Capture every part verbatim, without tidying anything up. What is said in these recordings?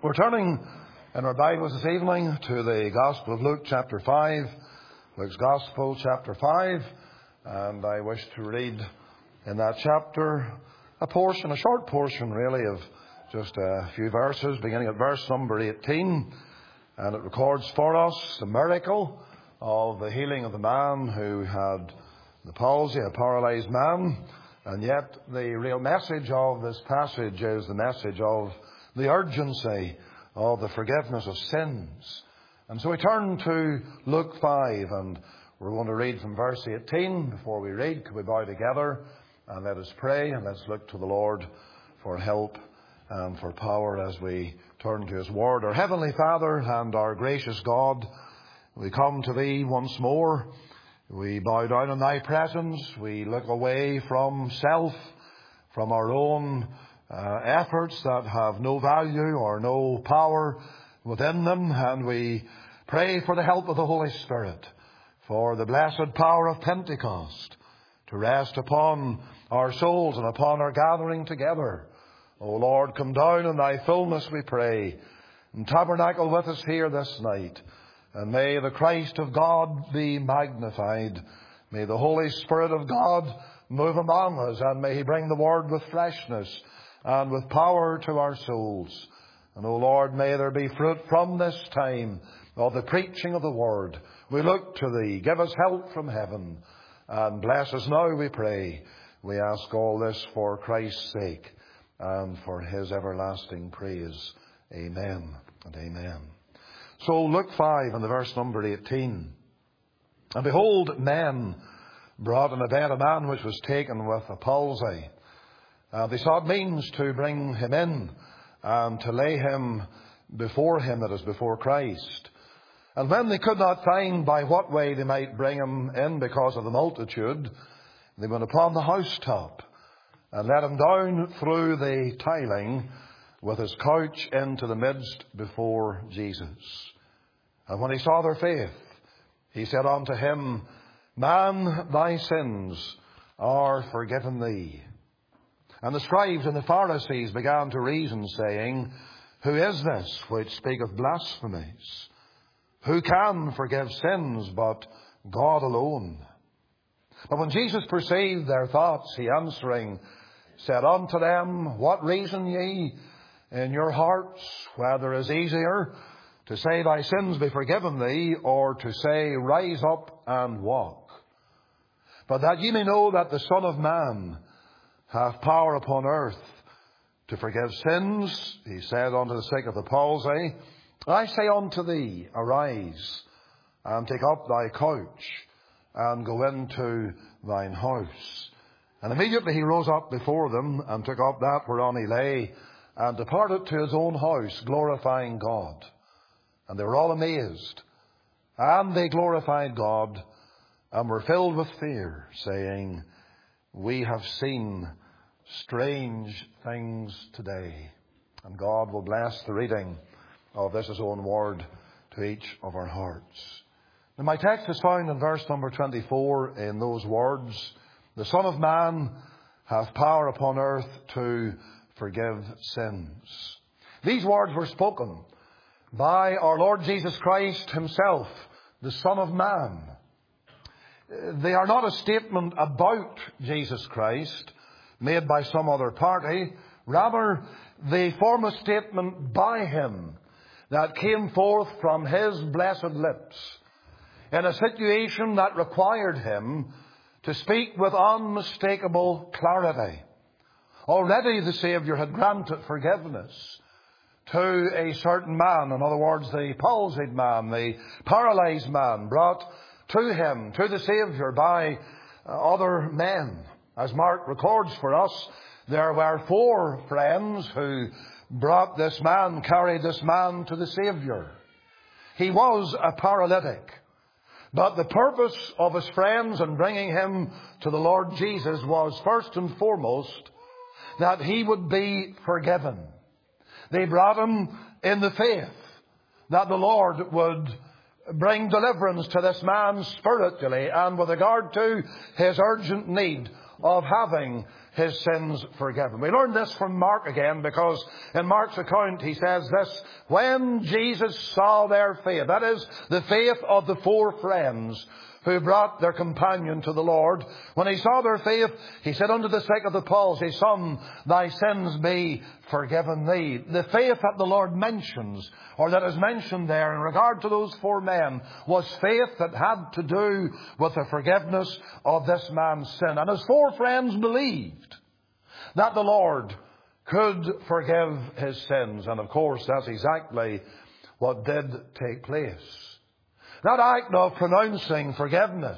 We're turning in our Bibles this evening to the Gospel of Luke chapter five. Luke's Gospel chapter five. And I wish to read in that chapter a portion, a short portion really, of just a few verses, beginning at verse number eighteen. And it records for us the miracle of the healing of the man who had the palsy, a paralyzed man. And yet the real message of this passage is the message of the urgency of the forgiveness of sins. And so we turn to Luke five, and we're going to read from verse eighteen. Before we read, could we bow together and let us pray, and let's look to the Lord for help and for power as we turn to His Word. Our Heavenly Father and our gracious God, we come to Thee once more. We bow down in Thy presence. We look away from self, from our own Uh, efforts that have no value or no power within them, and we pray for the help of the Holy Spirit, for the blessed power of Pentecost to rest upon our souls and upon our gathering together. O Lord, come down in Thy fullness, we pray, and tabernacle with us here this night, and may the Christ of God be magnified. May the Holy Spirit of God move among us, and may He bring the Word with freshness and with power to our souls. And, O Lord, may there be fruit from this time of the preaching of the Word. We look to Thee. Give us help from heaven, and bless us now, we pray. We ask all this for Christ's sake and for His everlasting praise. Amen and amen. So Luke five and the verse number eighteen. And behold, men brought in a bed a man which was taken with a palsy. Uh, they sought means to bring him in and to lay him before him, that is, before Christ. And when they could not find by what way they might bring him in because of the multitude, they went upon the housetop and let him down through the tiling with his couch into the midst before Jesus. And when he saw their faith, he said unto him, Man, thy sins are forgiven thee. And the scribes and the Pharisees began to reason, saying, Who is this which speaketh blasphemies? Who can forgive sins but God alone? But when Jesus perceived their thoughts, He answering said unto them, What reason ye in your hearts, whether it is easier to say, Thy sins be forgiven thee, or to say, Rise up and walk? But that ye may know that the Son of Man hath power upon earth to forgive sins, He said unto the sick of the palsy, I say unto thee, Arise, and take up thy couch, and go into thine house. And immediately he rose up before them, and took up that whereon he lay, and departed to his own house, glorifying God. And they were all amazed, and they glorified God, and were filled with fear, saying, We have seen strange things today. And God will bless the reading of this His own word to each of our hearts. And my text is found in verse number twenty-four in those words, The Son of Man hath power upon earth to forgive sins. These words were spoken by our Lord Jesus Christ Himself, the Son of Man. They are not a statement about Jesus Christ made by some other party. Rather, they form a statement by Him that came forth from His blessed lips in a situation that required Him to speak with unmistakable clarity. Already the Saviour had granted forgiveness to a certain man, in other words, the palsied man, the paralyzed man, brought to Him, to the Saviour, by other men. As Mark records for us, there were four friends who brought this man, carried this man to the Saviour. He was a paralytic. But the purpose of his friends in bringing him to the Lord Jesus was first and foremost that he would be forgiven. They brought him in the faith that the Lord would bring deliverance to this man spiritually, and with regard to his urgent need of having his sins forgiven. We learn this from Mark again, because in Mark's account he says this: when Jesus saw their faith, that is, the faith of the four friends who brought their companion to the Lord, when he saw their faith, he said unto the sick of the palsy, Son, thy sins be forgiven thee. The faith that the Lord mentions, or that is mentioned there in regard to those four men, was faith that had to do with the forgiveness of this man's sin. And his four friends believed that the Lord could forgive his sins. And of course, that's exactly what did take place. That act of pronouncing forgiveness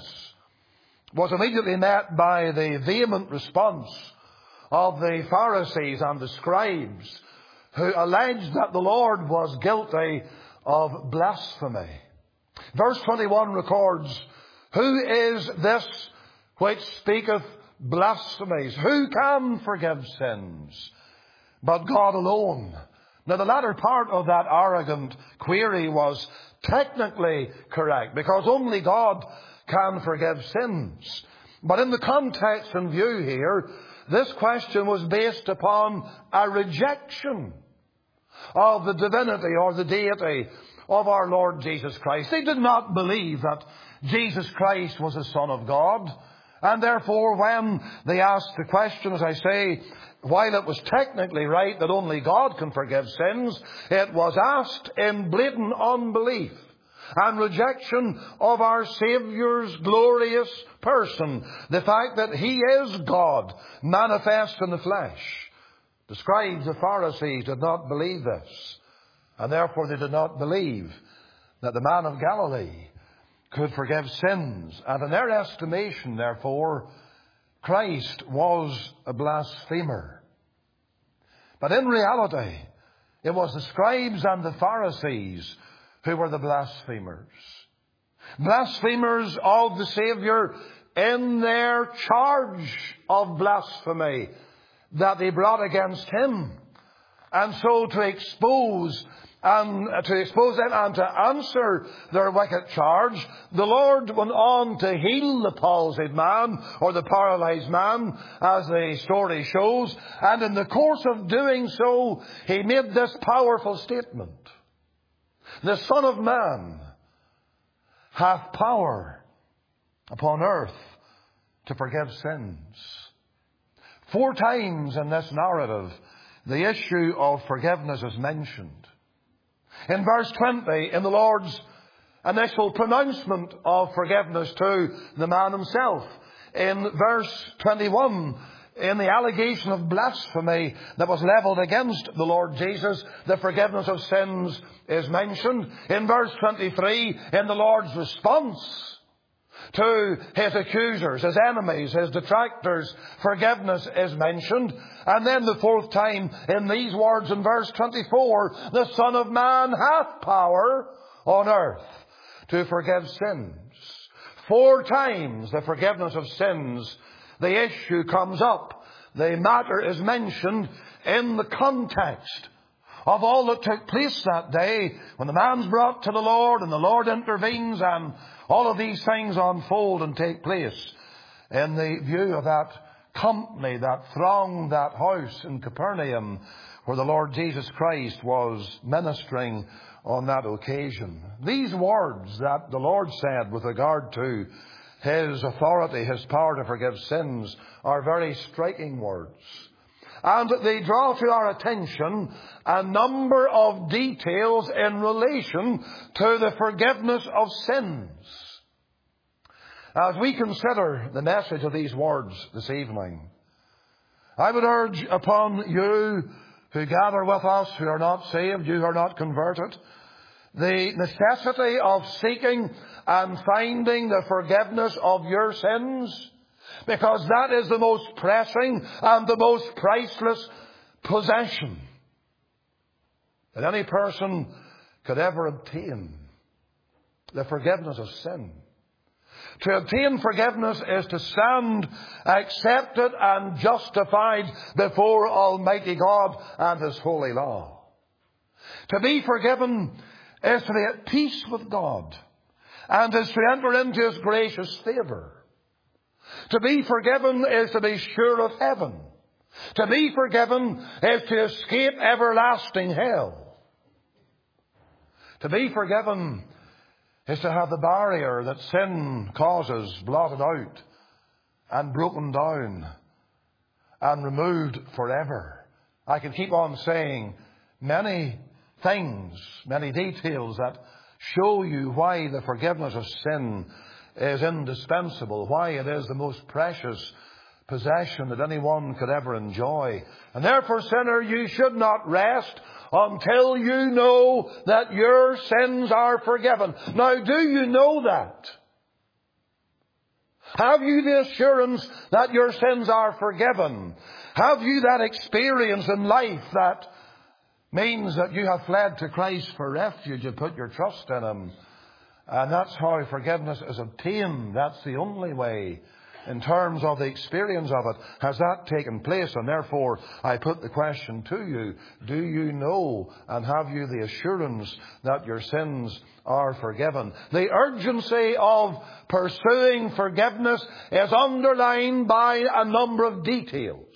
was immediately met by the vehement response of the Pharisees and the scribes, who alleged that the Lord was guilty of blasphemy. Verse twenty-one records, Who is this which speaketh blasphemies? Who can forgive sins but God alone? Now, the latter part of that arrogant query was technically correct, because only God can forgive sins. But in the context in view here, this question was based upon a rejection of the divinity or the deity of our Lord Jesus Christ. They did not believe that Jesus Christ was the Son of God. And therefore, when they asked the question, as I say, while it was technically right that only God can forgive sins, it was asked in blatant unbelief and rejection of our Saviour's glorious person. The fact that He is God manifest in the flesh. The scribes, the Pharisees, did not believe this. And therefore they did not believe that the man of Galilee could forgive sins. And in their estimation, therefore, Christ was a blasphemer. But in reality, it was the scribes and the Pharisees who were the blasphemers. Blasphemers of the Saviour in their charge of blasphemy that they brought against Him. And so to expose and to expose them and to answer their wicked charge, the Lord went on to heal the palsied man, or the paralyzed man, as the story shows. And in the course of doing so, He made this powerful statement: The Son of Man hath power upon earth to forgive sins. Four times in this narrative, the issue of forgiveness is mentioned. In verse twenty, in the Lord's initial pronouncement of forgiveness to the man himself. In verse twenty-one, in the allegation of blasphemy that was levelled against the Lord Jesus, the forgiveness of sins is mentioned. In verse twenty-three, in the Lord's response to His accusers, His enemies, His detractors, forgiveness is mentioned. And then the fourth time, in these words in verse twenty-four, the Son of Man hath power on earth to forgive sins. Four times the forgiveness of sins, the issue comes up. The matter is mentioned in the context of all that took place that day, when the man's brought to the Lord and the Lord intervenes, and all of these things unfold and take place in the view of that company that thronged that house in Capernaum where the Lord Jesus Christ was ministering on that occasion. These words that the Lord said with regard to His authority, His power to forgive sins, are very striking words. And they draw to our attention a number of details in relation to the forgiveness of sins. As we consider the message of these words this evening, I would urge upon you who gather with us, who are not saved, you who are not converted, the necessity of seeking and finding the forgiveness of your sins, because that is the most pressing and the most priceless possession that any person could ever obtain. The forgiveness of sin. To obtain forgiveness is to stand accepted and justified before Almighty God and His holy law. To be forgiven is to be at peace with God, and is to enter into His gracious favour. To be forgiven is to be sure of heaven. To be forgiven is to escape everlasting hell. To be forgiven is to have the barrier that sin causes blotted out and broken down and removed forever. I can keep on saying many things, many details that show you why the forgiveness of sin is indispensable, why it is the most precious possession that anyone could ever enjoy. And therefore, sinner, you should not rest until you know that your sins are forgiven. Now, do you know that? Have you the assurance that your sins are forgiven? Have you that experience in life that means that you have fled to Christ for refuge, you put your trust in Him? And that's how forgiveness is obtained. That's the only way in terms of the experience of it. Has that taken place? And therefore, I put the question to you, do you know and have you the assurance that your sins are forgiven? The urgency of pursuing forgiveness is underlined by a number of details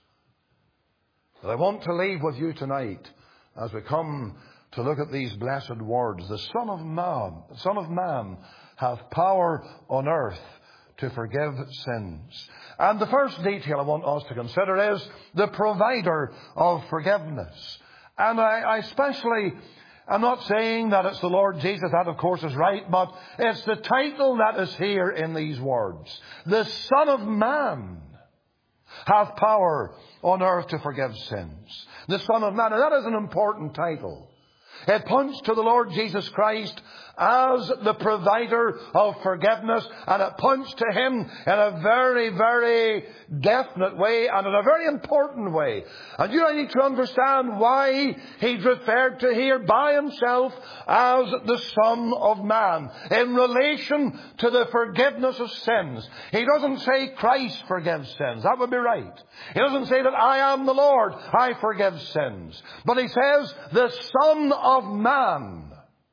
that I want to leave with you tonight as we come to look at these blessed words. The Son of Man, the Son of Man hath power on earth to forgive sins. And the first detail I want us to consider is the provider of forgiveness. And I, I especially, I'm not saying that it's the Lord Jesus, that of course is right, but it's the title that is here in these words. The Son of Man hath power on earth to forgive sins. The Son of Man. And that is an important title. It points to the Lord Jesus Christ as the provider of forgiveness, and it points to Him in a very, very definite way and in a very important way. And you need to understand why He's referred to here by Himself as the Son of Man in relation to the forgiveness of sins. He doesn't say Christ forgives sins. That would be right. He doesn't say that I am the Lord, I forgive sins. But He says the Son of Man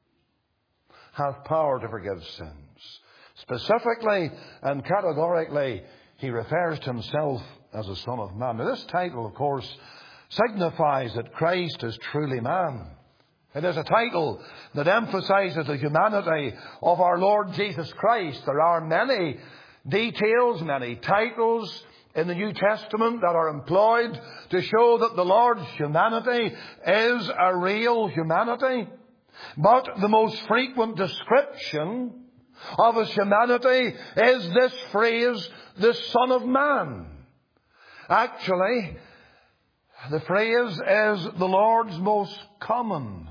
hath power to forgive sins. Specifically and categorically, He refers to Himself as the Son of Man. Now, this title, of course, signifies that Christ is truly man. It is a title that emphasizes the humanity of our Lord Jesus Christ. There are many details, many titles in the New Testament that are employed to show that the Lord's humanity is a real humanity. But the most frequent description of His humanity is this phrase, the Son of Man. Actually, the phrase is the Lord's most common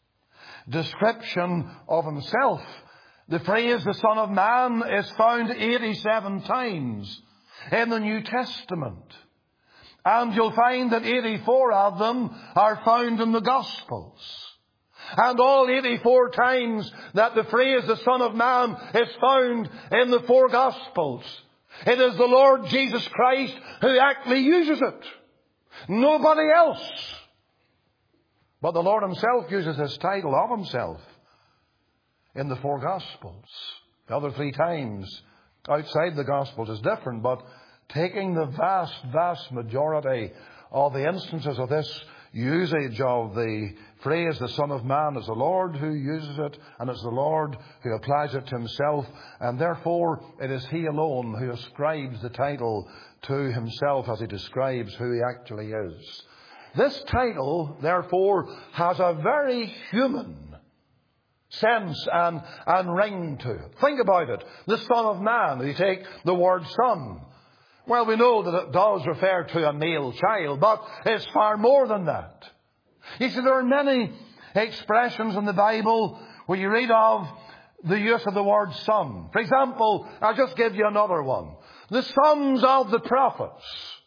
description of Himself. The phrase, the Son of Man, is found eighty-seven times in the New Testament. And you'll find that eighty-four of them are found in the Gospels. And all eighty-four times that the phrase, the Son of Man, is found in the four Gospels, it is the Lord Jesus Christ who actually uses it. Nobody else. But the Lord Himself uses this title of Himself in the four Gospels. The other three times outside the Gospels is different, but taking the vast, vast majority of the instances of this usage of the phrase, the Son of Man, is the Lord who uses it, and it's the Lord who applies it to Himself, and therefore it is He alone who ascribes the title to Himself as He describes who He actually is. This title, therefore, has a very human sense and, and ring to it. Think about it. The Son of Man, you take the word Son. Well, we know that it does refer to a male child, but it's far more than that. You see, there are many expressions in the Bible where you read of the use of the word son. For example, I'll just give you another one. The sons of the prophets.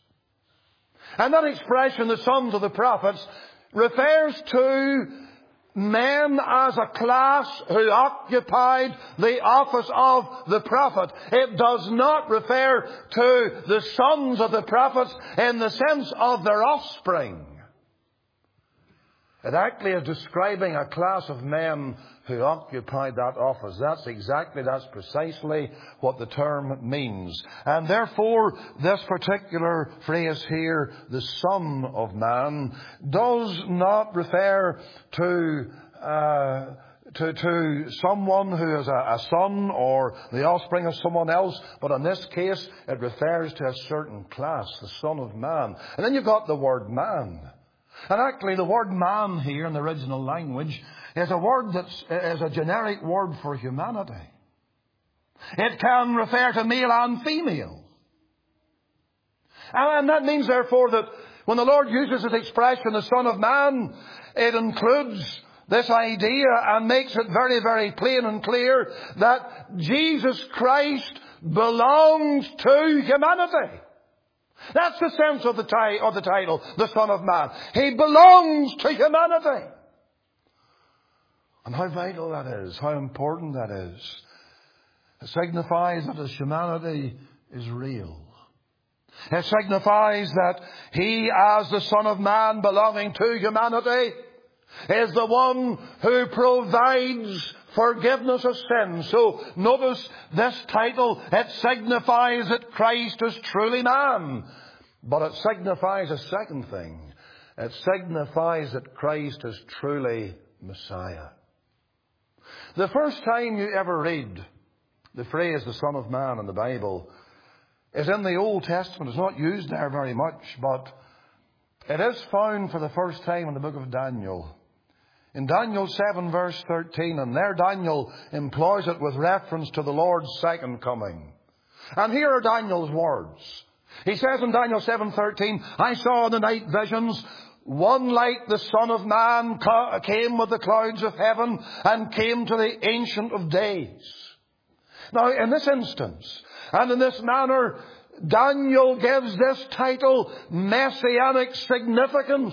And that expression, the sons of the prophets, refers to men as a class who occupied the office of the prophet. It does not refer to the sons of the prophets in the sense of their offspring. It actually is describing a class of men who occupied that office. That's exactly, that's precisely what the term means. And therefore, this particular phrase here, the Son of Man, does not refer to uh, to, to someone who is a, a son or the offspring of someone else, but in this case, it refers to a certain class, the Son of Man. And then you've got the word man. And actually, the word man here in the original language is a word that is a generic word for humanity. It can refer to male and female. And that means, therefore, that when the Lord uses this expression, the Son of Man, it includes this idea and makes it very, very plain and clear that Jesus Christ belongs to humanity. That's the sense of the, ti- of the title, the Son of Man. He belongs to humanity. And how vital that is, how important that is. It signifies that his humanity is real. It signifies that he, as the Son of Man belonging to humanity, is the one who provides forgiveness of sins. So notice this title, it signifies that Christ is truly man. But it signifies a second thing. It signifies that Christ is truly Messiah. The first time you ever read the phrase the Son of Man in the Bible is in the Old Testament. It's not used there very much, but it is found for the first time in the book of Daniel. In Daniel seven verse thirteen, and there Daniel employs it with reference to the Lord's second coming. And here are Daniel's words. He says in Daniel seven thirteen, I saw in the night visions, one like the Son of Man came with the clouds of heaven and came to the Ancient of Days. Now in this instance, and in this manner, Daniel gives this title messianic significance.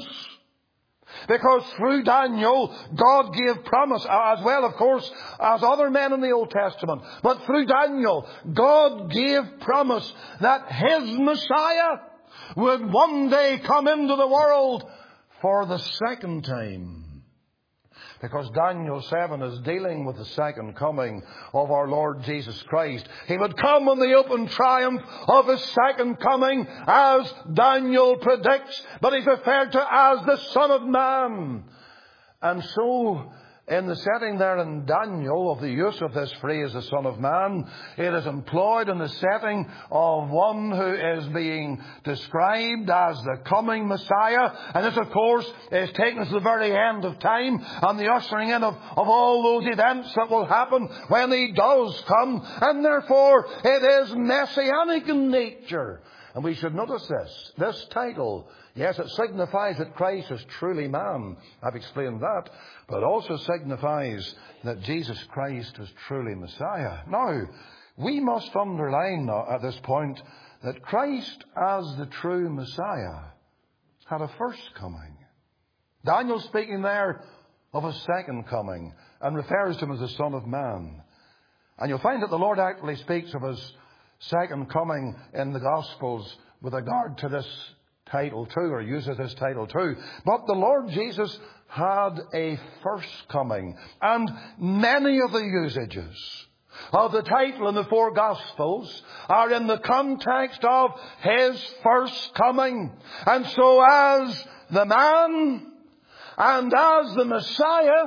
Because through Daniel, God gave promise, as well, of course, as other men in the Old Testament. But through Daniel, God gave promise that his Messiah would one day come into the world for the second time. Because Daniel seven is dealing with the second coming of our Lord Jesus Christ. He would come in the open triumph of his second coming, as Daniel predicts, but he's referred to as the Son of Man. And so, in the setting there in Daniel of the use of this phrase, the Son of Man, it is employed in the setting of one who is being described as the coming Messiah. And this, of course, is taken us to the very end of time and the ushering in of, of all those events that will happen when he does come. And therefore, it is messianic in nature. And we should notice this. This title, yes, it signifies that Christ is truly man. I've explained that. But it also signifies that Jesus Christ is truly Messiah. Now, we must underline at this point that Christ as the true Messiah had a first coming. Daniel speaking there of a second coming and refers to him as the Son of Man. And you'll find that the Lord actually speaks of his second coming in the Gospels with regard to this title too, or uses this title too. But the Lord Jesus had a first coming. And many of the usages of the title in the four Gospels are in the context of his first coming. And so as the man and as the Messiah,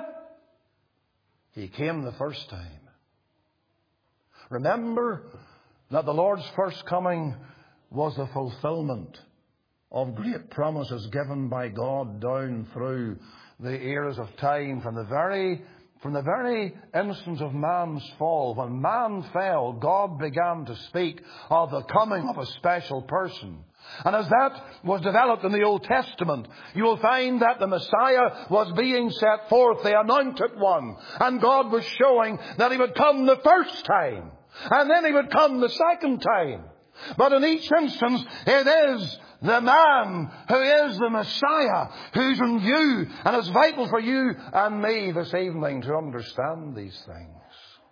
he came the first time. Remember that the Lord's first coming was the fulfillment of great promises given by God down through the eras of time, from the very from the very instance of man's fall. When man fell, God began to speak of the coming of a special person. And as that was developed in the Old Testament, you will find that the Messiah was being set forth, the anointed one. And God was showing that he would come the first time. And then he would come the second time. But in each instance, it is the man who is the Messiah who's in view. And it's vital for you and me this evening to understand these things.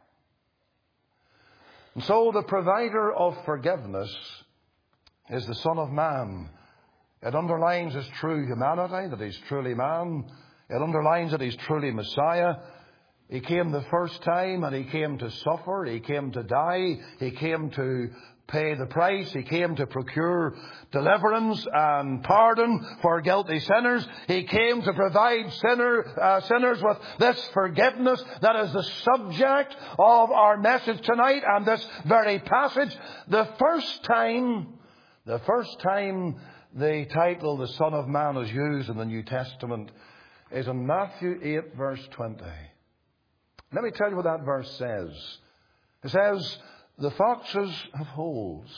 And so the provider of forgiveness is the Son of Man. It underlines his true humanity, that he's truly man. It underlines that He's truly Messiah. He came the first time and He came to suffer. He came to die. He came to pay the price. He came to procure deliverance and pardon for guilty sinners. He came to provide sinner, uh, sinners with this forgiveness that is the subject of our message tonight and this very passage. The first time, the first time the title, the Son of Man, is used in the New Testament is in Matthew eight, verse twenty. Let me tell you what that verse says. It says, "The foxes have holes,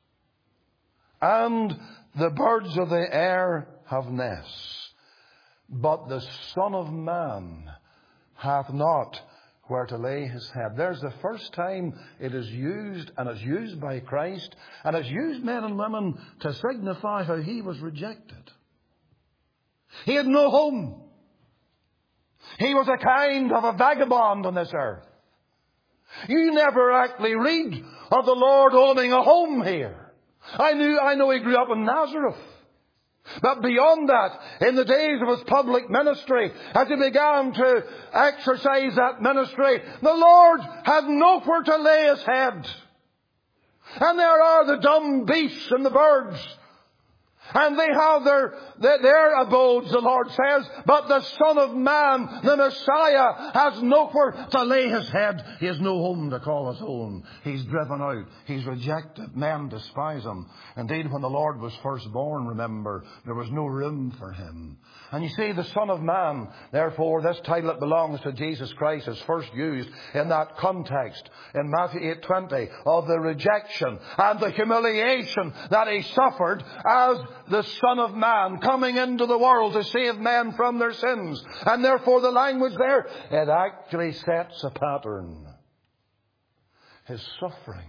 and the birds of the air have nests, but the Son of Man hath not where to lay his head." There's the first time it is used, and it's used by Christ, and it's used, men and women, to signify how He was rejected. He had no home. He was a kind of a vagabond on this earth. You never actually read of the Lord owning a home here. I knew, I know He grew up in Nazareth. But beyond that, in the days of His public ministry, as He began to exercise that ministry, the Lord had nowhere to lay His head. And there are the dumb beasts and the birds. And they have their, their, their abodes, the Lord says. But the Son of Man, the Messiah, has nowhere to lay His head. He has no home to call His own. He's driven out. He's rejected. Men despise Him. Indeed, when the Lord was first born, remember, there was no room for Him. And you see, the Son of Man, therefore, this title that belongs to Jesus Christ is first used in that context in Matthew eight twenty of the rejection and the humiliation that He suffered as the Son of Man coming into the world to save men from their sins. And therefore the language there, it actually sets a pattern. His suffering,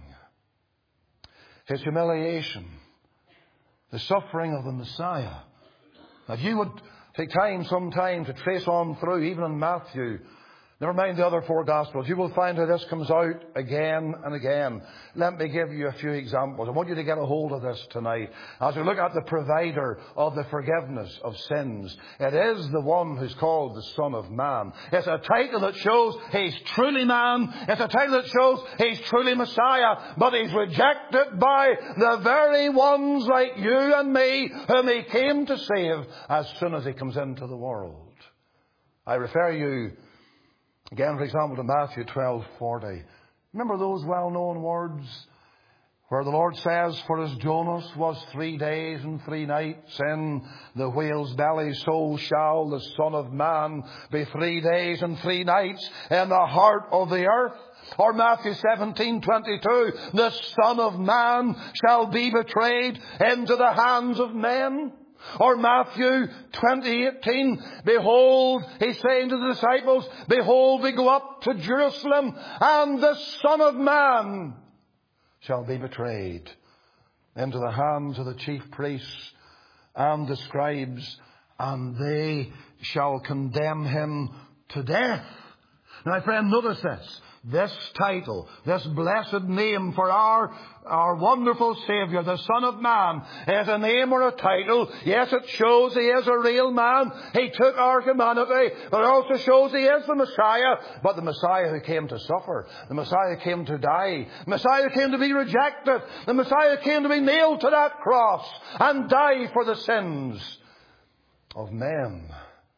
His humiliation, the suffering of the Messiah. If you would take time sometime to trace on through, even in Matthew, never mind the other four Gospels, you will find how this comes out again and again. Let me give you a few examples. I want you to get a hold of this tonight. As we look at the provider of the forgiveness of sins, it is the one who's called the Son of Man. It's a title that shows He's truly man. It's a title that shows He's truly Messiah. But He's rejected by the very ones like you and me whom He came to save as soon as He comes into the world. I refer you again, for example, to Matthew twelve forty. Remember those well-known words where the Lord says, "For as Jonas was three days and three nights in the whale's belly, so shall the Son of Man be three days and three nights in the heart of the earth." Or Matthew seventeen twenty-two, "The Son of Man shall be betrayed into the hands of men." Or Matthew twenty eighteen, "Behold," He's saying to the disciples, "Behold, we go up to Jerusalem, and the Son of Man shall be betrayed into the hands of the chief priests and the scribes, and they shall condemn Him to death." Now, my friend, notice this. This title, this blessed name for our, our wonderful Saviour, the Son of Man, is a name or a title. Yes, it shows He is a real man. He took our humanity, but it also shows He is the Messiah. But the Messiah who came to suffer, the Messiah who came to die, the Messiah who came to be rejected, the Messiah who came to be nailed to that cross and die for the sins of men.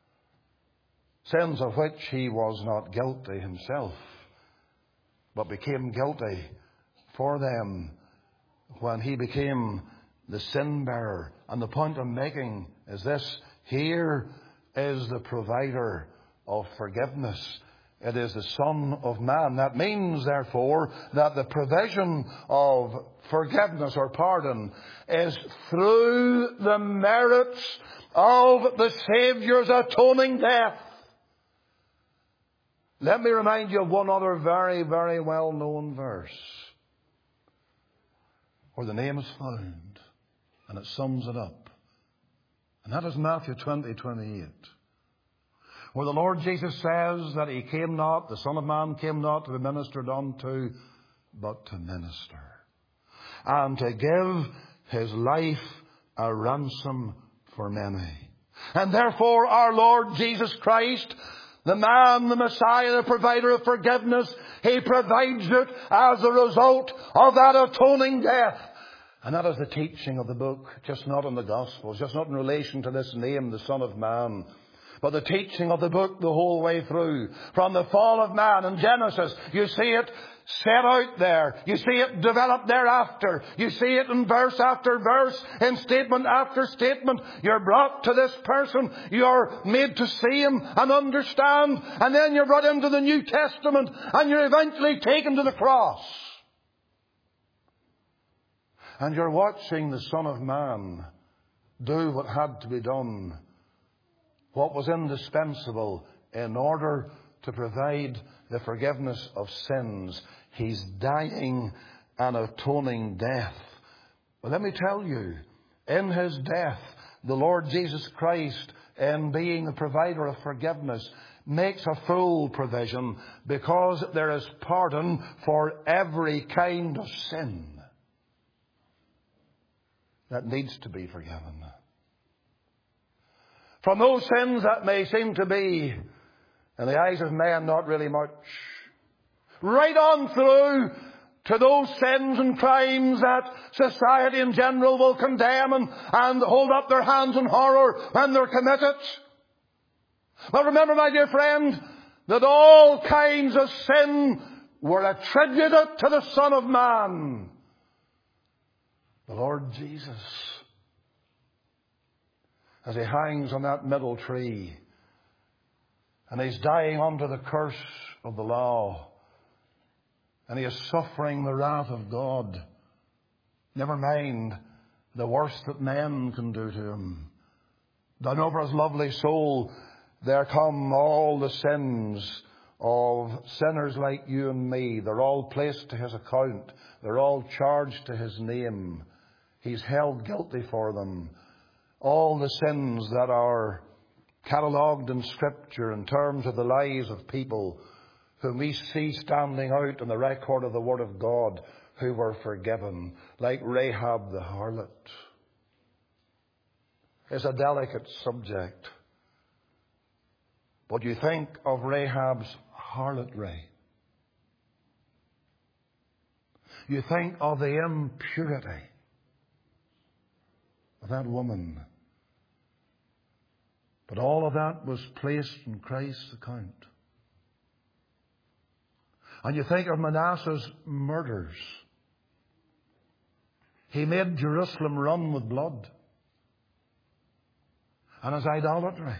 Sins of which He was not guilty Himself, but became guilty for them when He became the sin bearer. And the point I'm making is this: here is the provider of forgiveness. It is the Son of Man. That means, therefore, that the provision of forgiveness or pardon is through the merits of the Saviour's atoning death. Let me remind you of one other very, very well-known verse where the name is found, and it sums it up. And that is Matthew twenty twenty-eight, where the Lord Jesus says that He came not, the Son of Man came not to be ministered unto, but to minister, and to give His life a ransom for many. And therefore our Lord Jesus Christ, the man, the Messiah, the provider of forgiveness, He provides it as a result of that atoning death. And that is the teaching of the book, just not in the Gospels, just not in relation to this name, the Son of Man, but the teaching of the book the whole way through. From the fall of man in Genesis, you see it set out there. You see it developed thereafter. You see it in verse after verse, in statement after statement. You're brought to this person. You're made to see Him and understand. And then you're brought into the New Testament and you're eventually taken to the cross. And you're watching the Son of Man do what had to be done, what was indispensable in order to provide the forgiveness of sins. He's dying an atoning death. But let me tell you, in His death, the Lord Jesus Christ, in being the provider of forgiveness, makes a full provision, because there is pardon for every kind of sin that needs to be forgiven. From those sins that may seem to be, in the eyes of man, not really much, right on through to those sins and crimes that society in general will condemn and, and hold up their hands in horror when they're committed. But remember, my dear friend, that all kinds of sin were attributed to the Son of Man, the Lord Jesus, as He hangs on that middle tree and He's dying under the curse of the law, and He is suffering the wrath of God. Never mind the worst that men can do to Him. Down over His lovely soul there come all the sins of sinners like you and me. They're all placed to His account. They're all charged to His name. He's held guilty for them. All the sins that are catalogued in Scripture in terms of the lives of people whom we see standing out in the record of the Word of God, who were forgiven, like Rahab the harlot, is a delicate subject. But you think of Rahab's harlotry. You think of the impurity of that woman. But all of that was placed in Christ's account. And you think of Manasseh's murders. He made Jerusalem run with blood. And his idolatry.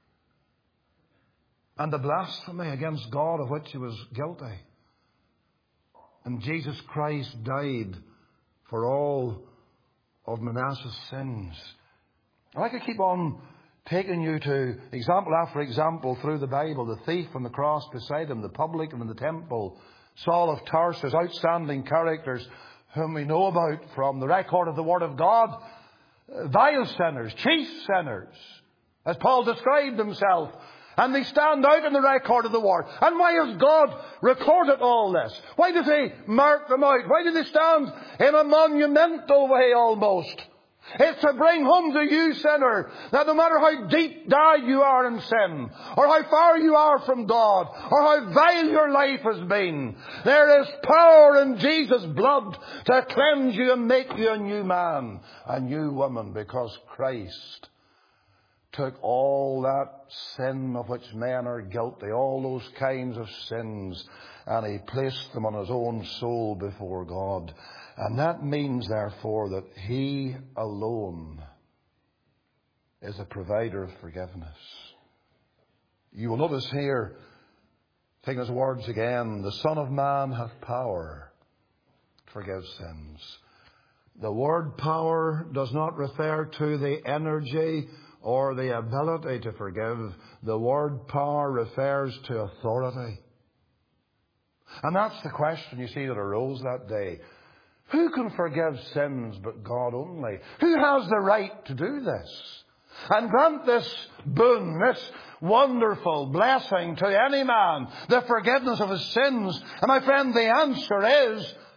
And the blasphemy against God of which he was guilty. And Jesus Christ died for all of Manasseh's sins. And I could keep on taking you to example after example through the Bible. The thief on the cross beside him, the publican in the temple, Saul of Tarsus, outstanding characters whom we know about from the record of the Word of God. Vile sinners, chief sinners, as Paul described himself. And they stand out in the record of the Word. And why has God recorded all this? Why does He mark them out? Why do they stand in a monumental way almost? It's to bring home to you, sinner, that no matter how deep down you are in sin, or how far you are from God, or how vile your life has been, there is power in Jesus' blood to cleanse you and make you a new man, a new woman, because Christ took all that sin of which men are guilty, all those kinds of sins, and He placed them on His own soul before God. And that means, therefore, that He alone is a provider of forgiveness. You will notice here, taking His words again, the Son of Man hath power to forgive sins. The word power does not refer to the energy or the ability to forgive. The word power refers to authority. And that's the question, you see, that arose that day. Who can forgive sins but God only? Who has the right to do this? And grant this boon, this wonderful blessing to any man, the forgiveness of his sins. And my friend, the answer is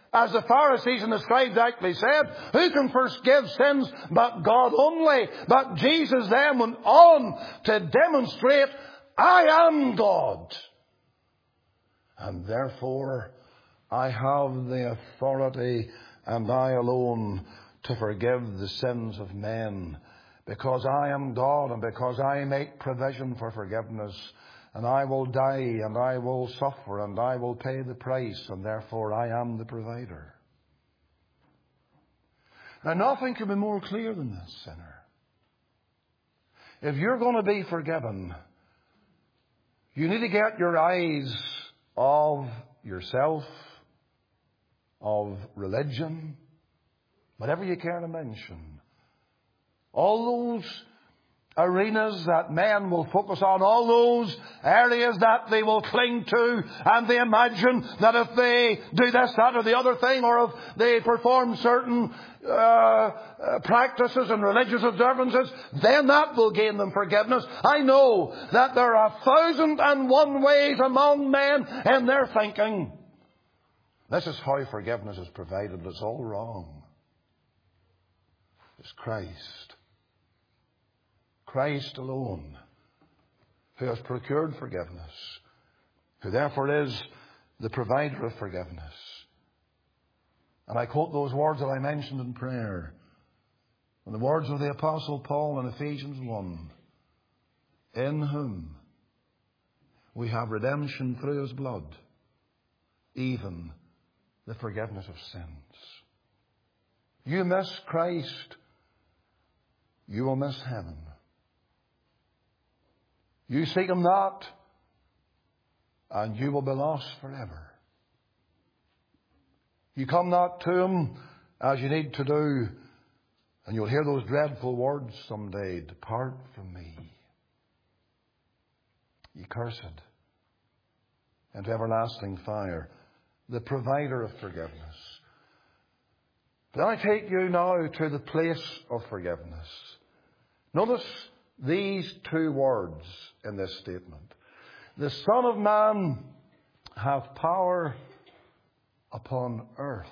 As the Pharisees and the scribes actually said, who can forgive sins but God only? But Jesus then went on to demonstrate, I am God. And therefore, I have the authority, and I alone, to forgive the sins of men. Because I am God, and because I make provision for forgiveness. And I will die, and I will suffer, and I will pay the price, and therefore I am the provider. Now, nothing can be more clear than this, sinner. If you're going to be forgiven, you need to get your eyes off yourself, of religion, whatever you care to mention. All those arenas that men will focus on, all those areas that they will cling to, and they imagine that if they do this, that or the other thing, or if they perform certain uh, uh, practices and religious observances, then that will gain them forgiveness. I know that there are a thousand and one ways among men in their thinking. This is how forgiveness is provided. It's all wrong. It's Christ. Christ alone, who has procured forgiveness, who therefore is the provider of forgiveness. And I quote those words that I mentioned in prayer, and the words of the Apostle Paul in Ephesians one. In whom we have redemption through his blood, even the forgiveness of sins. You miss Christ, you will miss heaven. You seek him not, and you will be lost forever. You come not to him as you need to do, and you'll hear those dreadful words someday, depart from me, ye cursed, into everlasting fire, the provider of forgiveness. But I take you now to the place of forgiveness. Notice these two words in this statement. The Son of Man hath power upon earth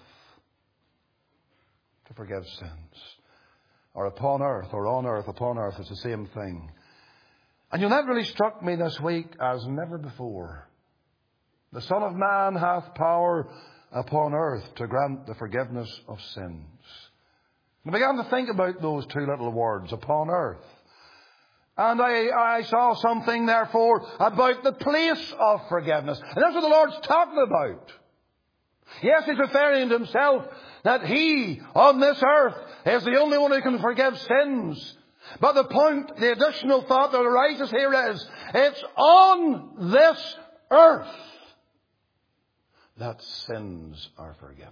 to forgive sins. Or upon earth, or on earth, upon earth, it's the same thing. And you'll never really struck me this week as never before. The Son of Man hath power upon earth to grant the forgiveness of sins. And I began to think about those two little words, upon earth. And I, I saw something, therefore, about the place of forgiveness. And that's what the Lord's talking about. Yes, he's referring to himself that he on this earth is the only one who can forgive sins. But the point, the additional thought that arises here is, it's on this earth that sins are forgiven.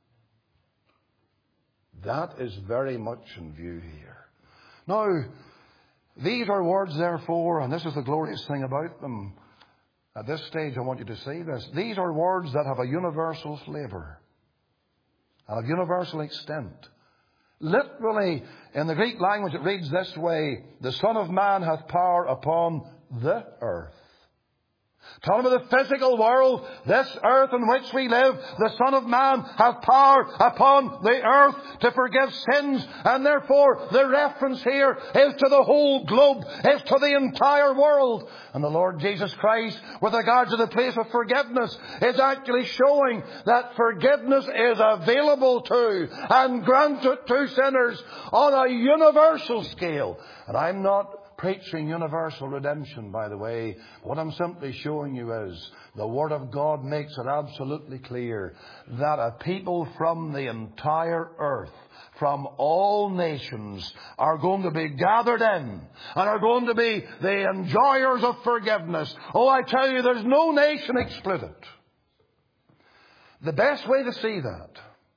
That is very much in view here. Now, these are words, therefore, and this is the glorious thing about them. At this stage, I want you to see this. These are words that have a universal flavour and of universal extent. Literally, in the Greek language, it reads this way: the Son of Man hath power upon the earth. Talking about the physical world, this earth in which we live, the Son of Man hath power upon the earth to forgive sins, and therefore the reference here is to the whole globe, is to the entire world. And the Lord Jesus Christ, with regard to the place of forgiveness, is actually showing that forgiveness is available to and granted to sinners on a universal scale. And I'm not preaching universal redemption, by the way. What I'm simply showing you is the Word of God makes it absolutely clear that a people from the entire earth, from all nations, are going to be gathered in and are going to be the enjoyers of forgiveness. Oh, I tell you, there's no nation excluded. The best way to see that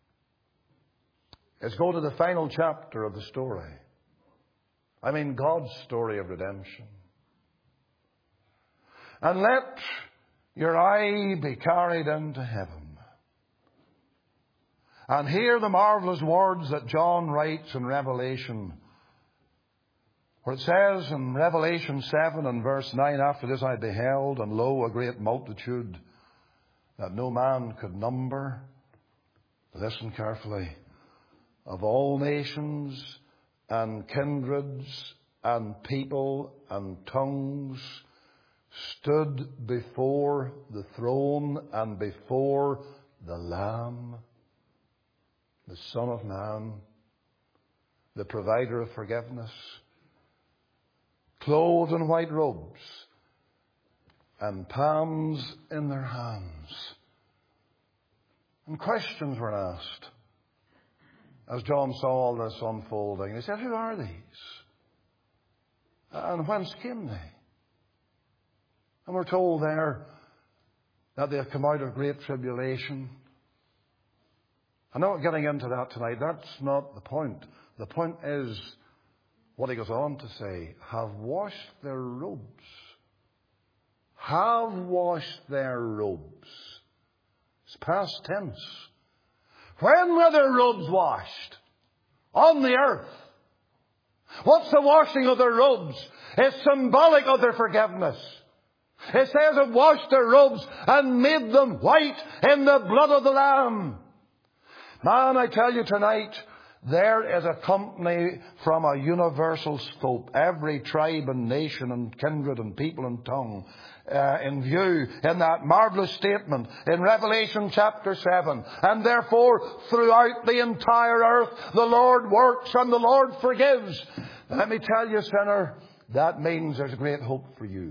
is go to the final chapter of the story. I mean, God's story of redemption. And let your eye be carried into heaven. And hear the marvelous words that John writes in Revelation, where it says in Revelation seven and verse nine, after this I beheld, and lo, a great multitude that no man could number, listen carefully, of all nations and kindreds and people and tongues stood before the throne and before the Lamb, the Son of Man, the provider of forgiveness, clothed in white robes and palms in their hands. And questions were asked as John saw all this unfolding. He said, who are these? And whence came they? And we're told there that they have come out of great tribulation. I'm not getting into that tonight. That's not the point. The point is what he goes on to say, have washed their robes. Have washed their robes. It's past tense. When were their robes washed? On the earth. What's the washing of their robes? It's symbolic of their forgiveness. It says it washed their robes and made them white in the blood of the Lamb. Man, I tell you tonight, there is a company from a universal scope. Every tribe and nation and kindred and people and tongue uh, in view in that marvelous statement in Revelation chapter seven. And therefore, throughout the entire earth, the Lord works and the Lord forgives. Let me tell you, sinner, that means there's great hope for you.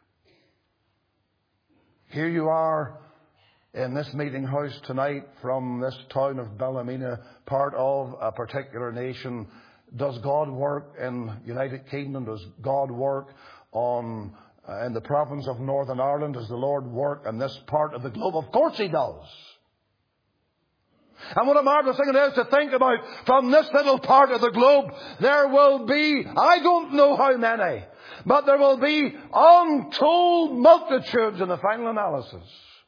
Here you are in this meeting house tonight from this town of Ballymena, part of a particular nation. Does God work in United Kingdom? Does God work on uh, in the province of Northern Ireland? Does the Lord work in this part of the globe? Of course He does. And what a marvelous thing it is to think about, from this little part of the globe, there will be, I don't know how many, but there will be untold multitudes in the final analysis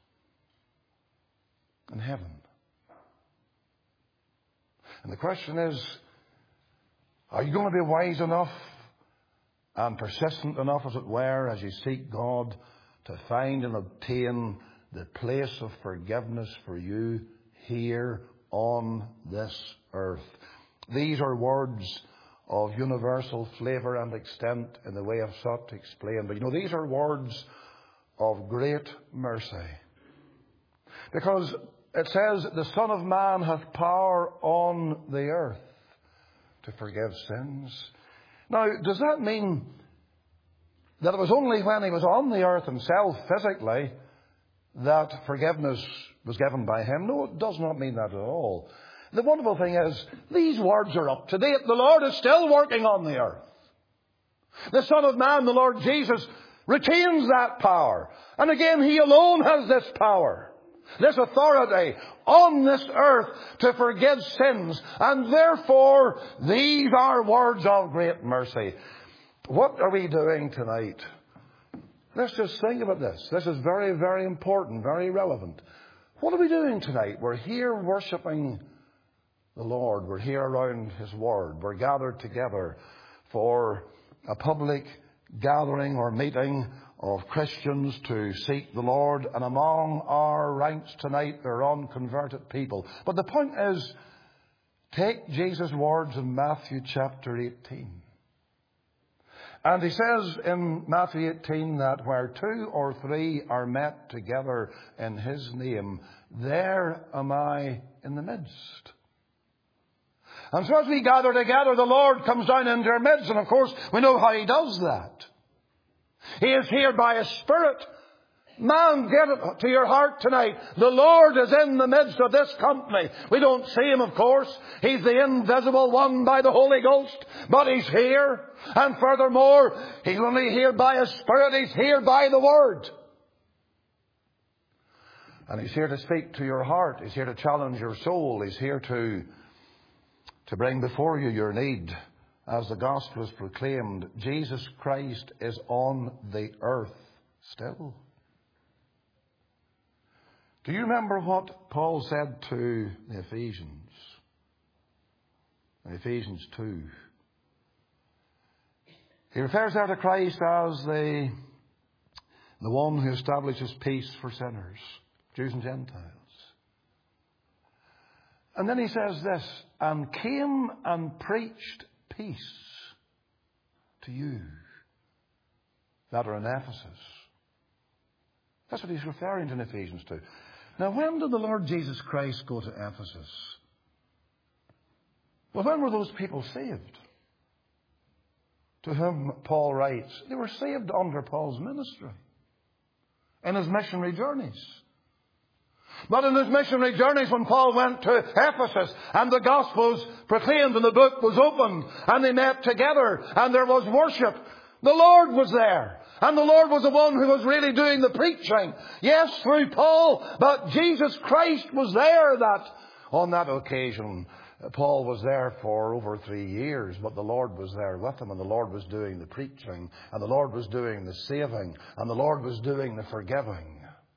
in heaven. And the question is, are you going to be wise enough and persistent enough, as it were, as you seek God, to find and obtain the place of forgiveness for you here on this earth? These are words of universal flavour and extent in the way I've sought to explain. But you know, these are words of great mercy. Because it says, the Son of Man hath power on the earth to forgive sins. Now, does that mean that it was only when He was on the earth Himself physically that forgiveness was given by Him? No, it does not mean that at all. The wonderful thing is, these words are up to date. The Lord is still working on the earth. The Son of Man, the Lord Jesus, retains that power. And again, He alone has this power, this authority on this earth to forgive sins. And therefore, these are words of great mercy. What are we doing tonight? Let's just think about this. This is very, very important, very relevant. What are we doing tonight? We're here worshipping the Lord. We're here around His Word. We're gathered together for a public gathering or meeting of Christians to seek the Lord. And among our ranks tonight, there are unconverted people. But the point is, take Jesus' words in Matthew chapter eighteen. And He says in Matthew eighteen that where two or three are met together in His name, there am I in the midst. And so as we gather together, the Lord comes down into our midst. And of course, we know how He does that. He is here by His Spirit. Man, get it to your heart tonight. The Lord is in the midst of this company. We don't see Him, of course. He's the invisible one by the Holy Ghost. But He's here. And furthermore, He's only here by His Spirit. He's here by the Word. And He's here to speak to your heart. He's here to challenge your soul. He's here to, to bring before you your need. As the gospel is proclaimed, Jesus Christ is on the earth still. Do you remember what Paul said to the Ephesians? In Ephesians two. He refers there to Christ as the, the one who establishes peace for sinners, Jews and Gentiles. And then he says this, and came and preached peace to you that are in Ephesus. That's what he's referring to in Ephesians two. Now, when did the Lord Jesus Christ go to Ephesus? Well, when were those people saved? To whom Paul writes, they were saved under Paul's ministry, in his missionary journeys. But in his missionary journeys, when Paul went to Ephesus and the Gospels proclaimed and the book was opened and they met together and there was worship, the Lord was there. And the Lord was the one who was really doing the preaching. Yes, through Paul, but Jesus Christ was there that on that occasion. Paul was there for over three years, but the Lord was there with him, and the Lord was doing the preaching, and the Lord was doing the saving, and the Lord was doing the forgiving.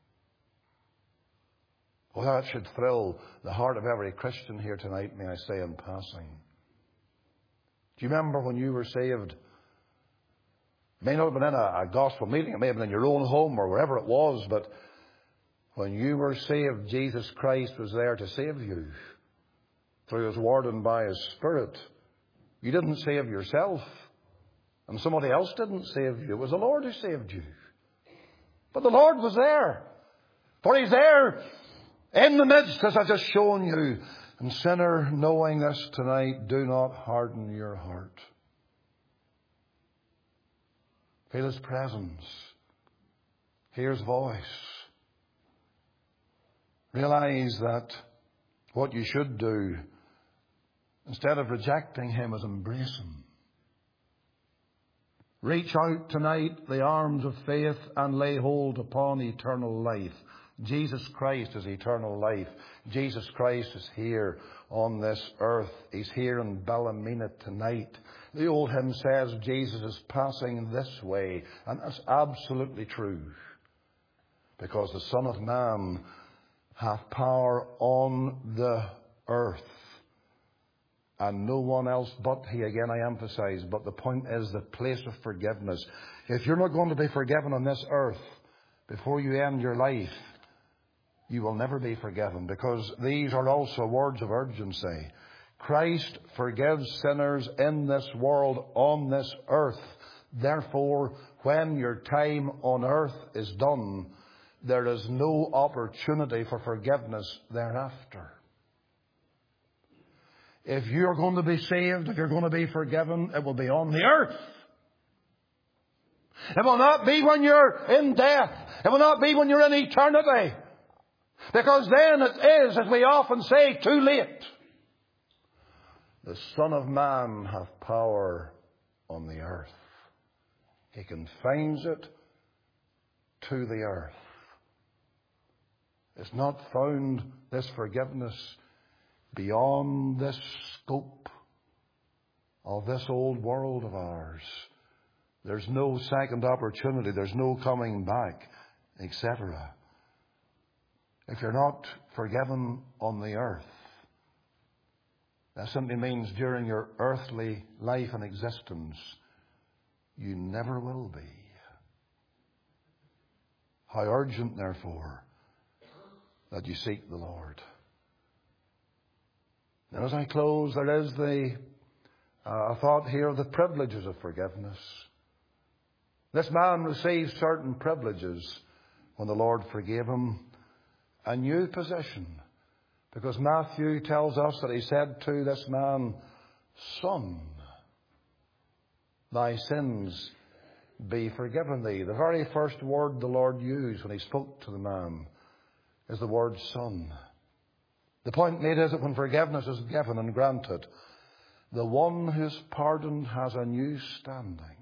Well, that should thrill the heart of every Christian here tonight, may I say in passing. Do you remember when you were saved? It may not have been in a, a gospel meeting, it may have been in your own home or wherever it was, but when you were saved, Jesus Christ was there to save you through His Word and by His Spirit. You didn't save yourself, and somebody else didn't save you. It was the Lord who saved you. But the Lord was there, for He's there in the midst, as I've just shown you. And sinner, knowing this tonight, do not harden your heart. Feel His presence. Hear His voice. Realize that what you should do, instead of rejecting Him, is embrace Him. Reach out tonight the arms of faith and lay hold upon eternal life. Jesus Christ is eternal life. Jesus Christ is here on this earth. He's here in Ballymena tonight. The old hymn says Jesus is passing this way, and that's absolutely true, because the Son of Man hath power on the earth, and no one else but He. Again, I emphasize, but the point is the place of forgiveness. If you're not going to be forgiven on this earth before you end your life, you will never be forgiven, because these are also words of urgency. Christ forgives sinners in this world, on this earth. Therefore, when your time on earth is done, there is no opportunity for forgiveness thereafter. If you're going to be saved, if you're going to be forgiven, it will be on the earth. It will not be when you're in death. It will not be when you're in eternity. Because then it is, as we often say, too late. The Son of Man hath power on the earth. He confines it to the earth. It's not found, this forgiveness, beyond this scope of this old world of ours. There's no second opportunity. There's no coming back, et cetera. If you're not forgiven on the earth, that simply means during your earthly life and existence, you never will be. How urgent, therefore, that you seek the Lord. Now, as I close, there is the uh, thought here of the privileges of forgiveness. This man received certain privileges when the Lord forgave him. A new position. Because Matthew tells us that he said to this man, Son, thy sins be forgiven thee. The very first word the Lord used when He spoke to the man is the word Son. The point made is that when forgiveness is given and granted, the one who is pardoned has a new standing,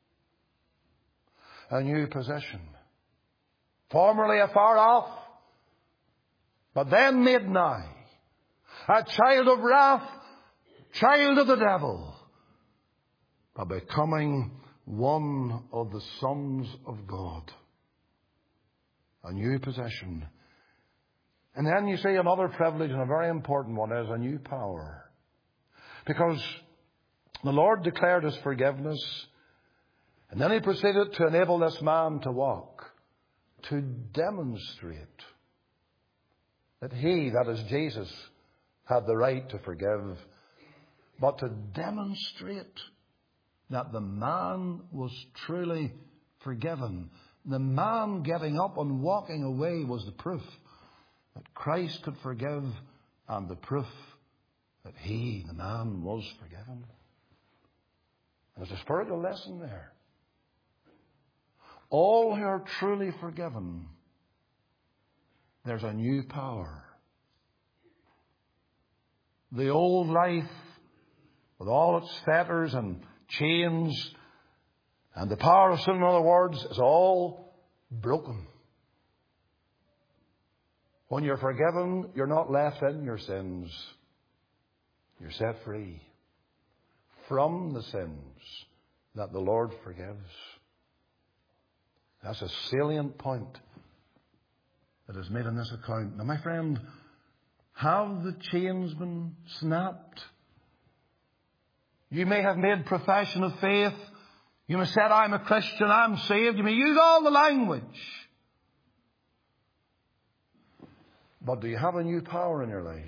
a new position. Formerly afar off, but then made nigh, a child of wrath, child of the devil, but becoming one of the sons of God. A new possession. And then you see another privilege, and a very important one, is a new power. Because the Lord declared His forgiveness, and then He proceeded to enable this man to walk, to demonstrate that He, that is Jesus, had the right to forgive, but to demonstrate that the man was truly forgiven. The man getting up and walking away was the proof that Christ could forgive, and the proof that he, the man, was forgiven. There's a spiritual lesson there. All who are truly forgiven, there's a new power. The old life, with all its fetters and chains, and the power of sin, in other words, is all broken. When you're forgiven, you're not left in your sins. You're set free from the sins that the Lord forgives. That's a salient point that is made in this account. Now, my friend, have the chains been snapped? You may have made profession of faith. You may have said, I'm a Christian, I'm saved. You may use all the language. But do you have a new power in your life?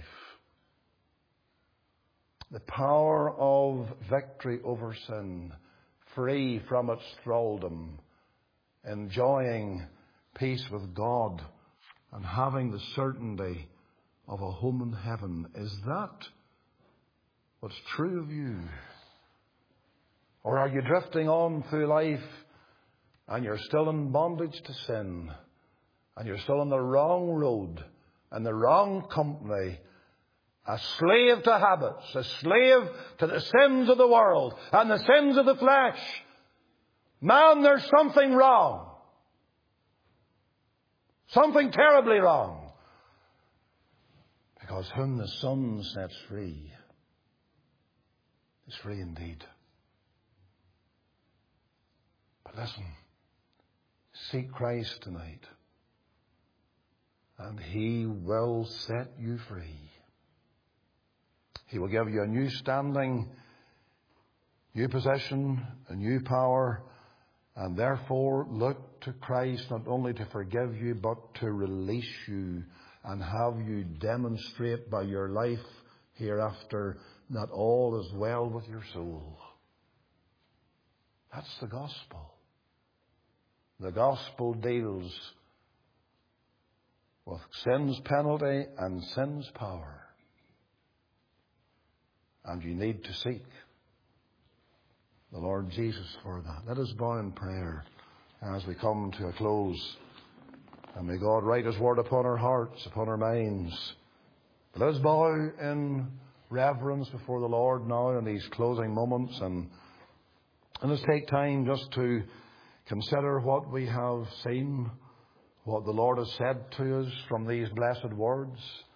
The power of victory over sin, free from its thraldom, enjoying peace with God, and having the certainty of a home in heaven. Is that what's true of you? Or are you drifting on through life and you're still in bondage to sin, and you're still on the wrong road and the wrong company, a slave to habits, a slave to the sins of the world and the sins of the flesh? Man, there's something wrong. Something terribly wrong. Because whom the Son sets free is free indeed. But listen, seek Christ tonight, and He will set you free. He will give you a new standing, new position, a new power, and therefore look to Christ not only to forgive you, but to release you and have you demonstrate by your life hereafter that all is well with your soul. That's the gospel. The gospel deals with sin's penalty and sin's power. And you need to seek the Lord Jesus for that. Let us bow in prayer as we come to a close. And may God write His word upon our hearts, upon our minds. But let us bow in reverence before the Lord now in these closing moments. And, and let's take time just to consider what we have seen, what the Lord has said to us from these blessed words.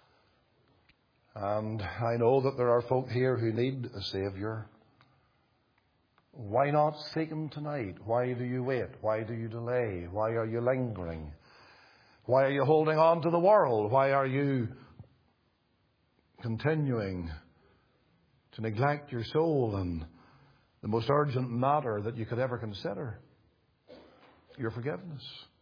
And I know that there are folk here who need a Saviour. Why not seek Him tonight? Why do you wait? Why do you delay? Why are you lingering? Why are you holding on to the world? Why are you continuing to neglect your soul and the most urgent matter that you could ever consider? Your forgiveness.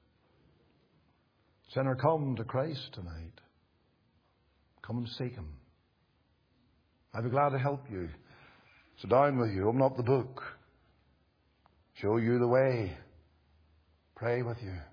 Sinner, come to Christ tonight. Come and seek Him. I'd be glad to help you. Sit down with you. Open up the book. Show you the way. Pray with you.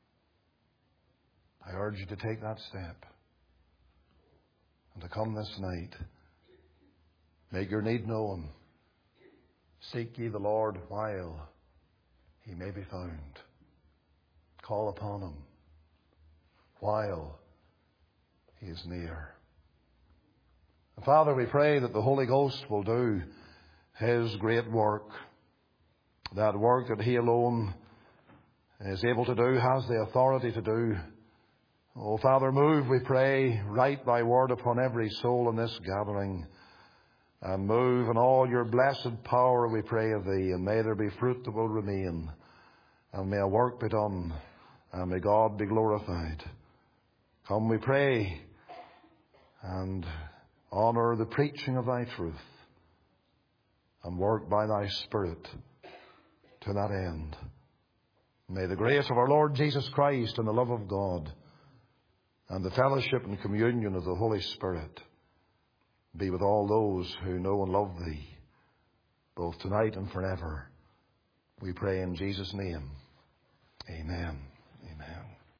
I urge you to take that step and to come this night. Make your need known. Seek ye the Lord while He may be found. Call upon Him while He is near. And Father, we pray that the Holy Ghost will do His great work. That work that He alone is able to do, has the authority to do. Oh, Father, move, we pray, write Thy word upon every soul in this gathering. And move in all Your blessed power, we pray of Thee. And may there be fruit that will remain. And may a work be done. And may God be glorified. Come, we pray, and honour the preaching of Thy truth. And work by Thy Spirit to that end. May the grace of our Lord Jesus Christ and the love of God and the fellowship and communion of the Holy Spirit be with all those who know and love Thee, both tonight and forever. We pray in Jesus' name. Amen. Amen.